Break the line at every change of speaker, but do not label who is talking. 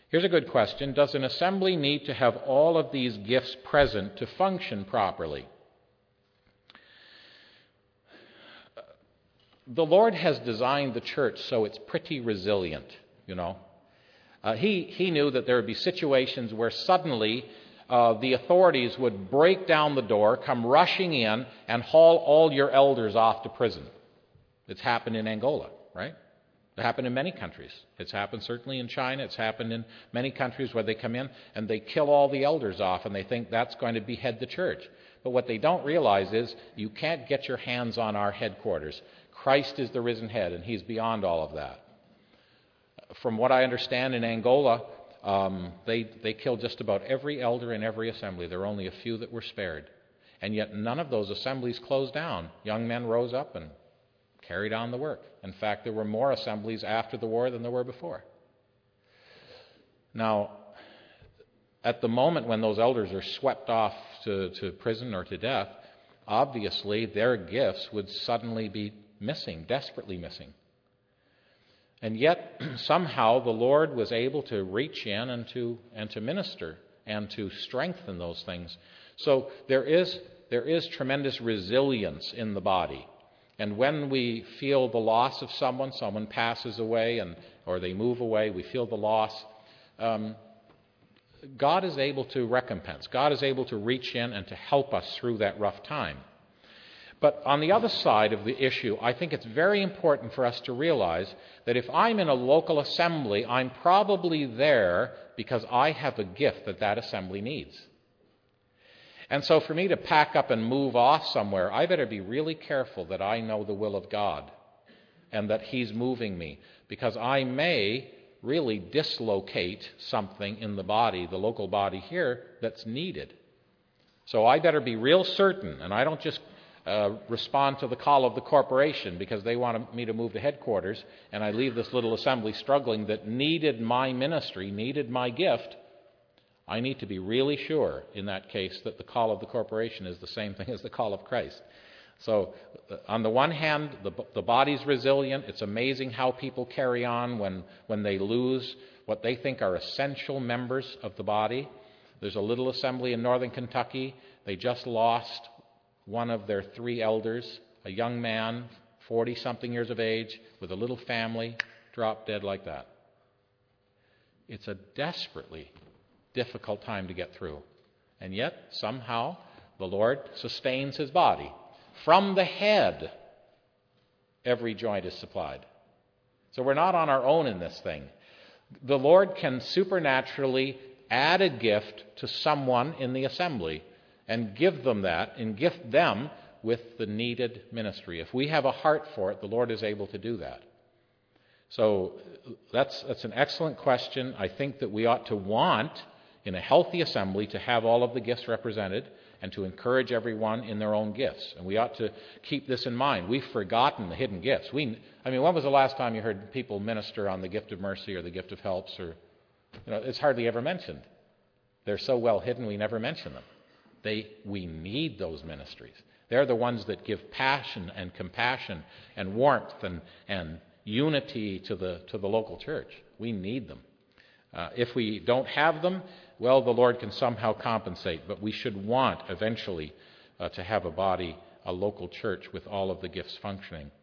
Here's a good question. Does an assembly need to have all of these gifts present to function properly? The Lord has designed the church so it's pretty resilient, you know. He knew that there would be situations where suddenly the authorities would break down the door, come rushing in, and haul all your elders off to prison. It's happened in Angola, right? It happened in many countries. It's happened certainly in China. It's happened in many countries where they come in and they kill all the elders off and they think that's going to behead the church. But what they don't realize is you can't get your hands on our headquarters. Christ is the risen head, and he's beyond all of that. From what I understand, in Angola, they killed just about every elder in every assembly. There were only a few that were spared. And yet none of those assemblies closed down. Young men rose up and carried on the work. In fact, there were more assemblies after the war than there were before. Now, at the moment when those elders are swept off to prison or to death, obviously their gifts would suddenly be missing, desperately missing. And yet, somehow, the Lord was able to reach in and to minister and to strengthen those things. So there is tremendous resilience in the body. And when we feel the loss of someone passes away or they move away, we feel the loss, God is able to recompense. God is able to reach in and to help us through that rough time. But on the other side of the issue, I think it's very important for us to realize that if I'm in a local assembly, I'm probably there because I have a gift that assembly needs. And so for me to pack up and move off somewhere, I better be really careful that I know the will of God and that he's moving me, because I may really dislocate something in the body, the local body here, that's needed. So I better be real certain, and I don't just respond to the call of the corporation because they want me to move to headquarters, and I leave this little assembly struggling that needed my ministry, needed my gift. I need to be really sure in that case that the call of the corporation is the same thing as the call of Christ. So on the one hand, the body's resilient. It's amazing how people carry on when they lose what they think are essential members of the body. There's a little assembly in northern Kentucky. They just lost one of their 3 elders, a young man, 40-something years of age, with a little family, dropped dead like that. It's a desperately difficult time to get through. And yet, somehow, the Lord sustains his body. From the head, every joint is supplied. So we're not on our own in this thing. The Lord can supernaturally add a gift to someone in the assembly and give them that, and gift them with the needed ministry. If we have a heart for it, the Lord is able to do that. So that's an excellent question. I think that we ought to want, in a healthy assembly, to have all of the gifts represented and to encourage everyone in their own gifts. And we ought to keep this in mind. We've forgotten the hidden gifts. When was the last time you heard people minister on the gift of mercy or the gift of helps? Or, it's hardly ever mentioned. They're so well hidden we never mention them. We need those ministries. They're the ones that give passion and compassion and warmth and unity to the local church. We need them. If we don't have them, well, the Lord can somehow compensate, but we should want eventually to have a body, a local church with all of the gifts functioning.